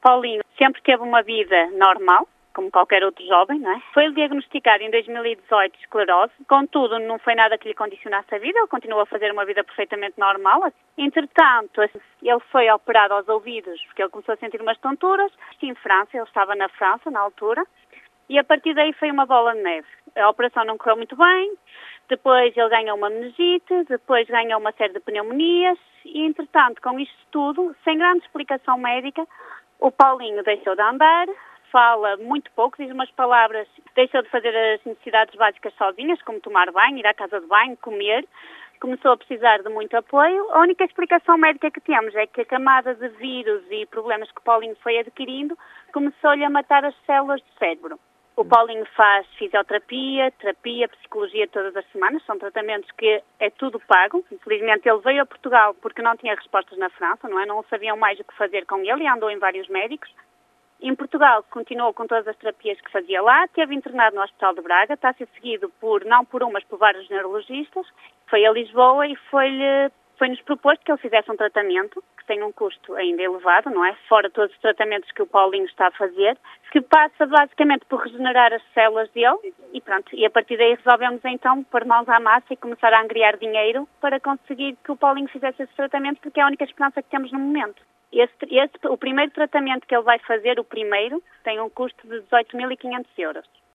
Paulinho sempre teve uma vida normal, como qualquer outro jovem, não é? Foi diagnosticado em 2018 esclerose, contudo não foi nada que lhe condicionasse a vida, ele continuou a fazer uma vida perfeitamente normal. Entretanto, ele foi operado aos ouvidos porque ele começou a sentir umas tonturas, em França, ele estava na França na altura, e a partir daí foi uma bola de neve. A operação não correu muito bem, depois ele ganhou uma meningite, depois ganhou uma série de pneumonias, e entretanto, com isto tudo, sem grande explicação médica, o Paulinho deixou de andar, fala muito pouco, diz umas palavras, deixou de fazer as necessidades básicas sozinhas, como tomar banho, ir à casa de banho, comer, começou a precisar de muito apoio. A única explicação médica que temos é que a camada de vírus e problemas que o Paulinho foi adquirindo começou-lhe a matar as células do cérebro. O Paulinho faz fisioterapia, terapia, psicologia todas as semanas, são tratamentos que é tudo pago. Infelizmente ele veio a Portugal porque não tinha respostas na França, não é? Não sabiam mais o que fazer com ele e andou em vários médicos. Em Portugal continuou com todas as terapias que fazia lá, esteve internado no Hospital de Braga, está a ser seguido não por um, mas por vários neurologistas. Foi a Lisboa e foi-nos proposto que ele fizesse um tratamento, que tem um custo ainda elevado, não é? Fora todos os tratamentos que o Paulinho está a fazer, que passa basicamente por regenerar as células dele e pronto. E a partir daí resolvemos então pôr mãos à massa e começar a angriar dinheiro para conseguir que o Paulinho fizesse esse tratamento, porque é a única esperança que temos no momento. O primeiro tratamento que ele vai fazer, o primeiro, tem um custo de 18.500 euros.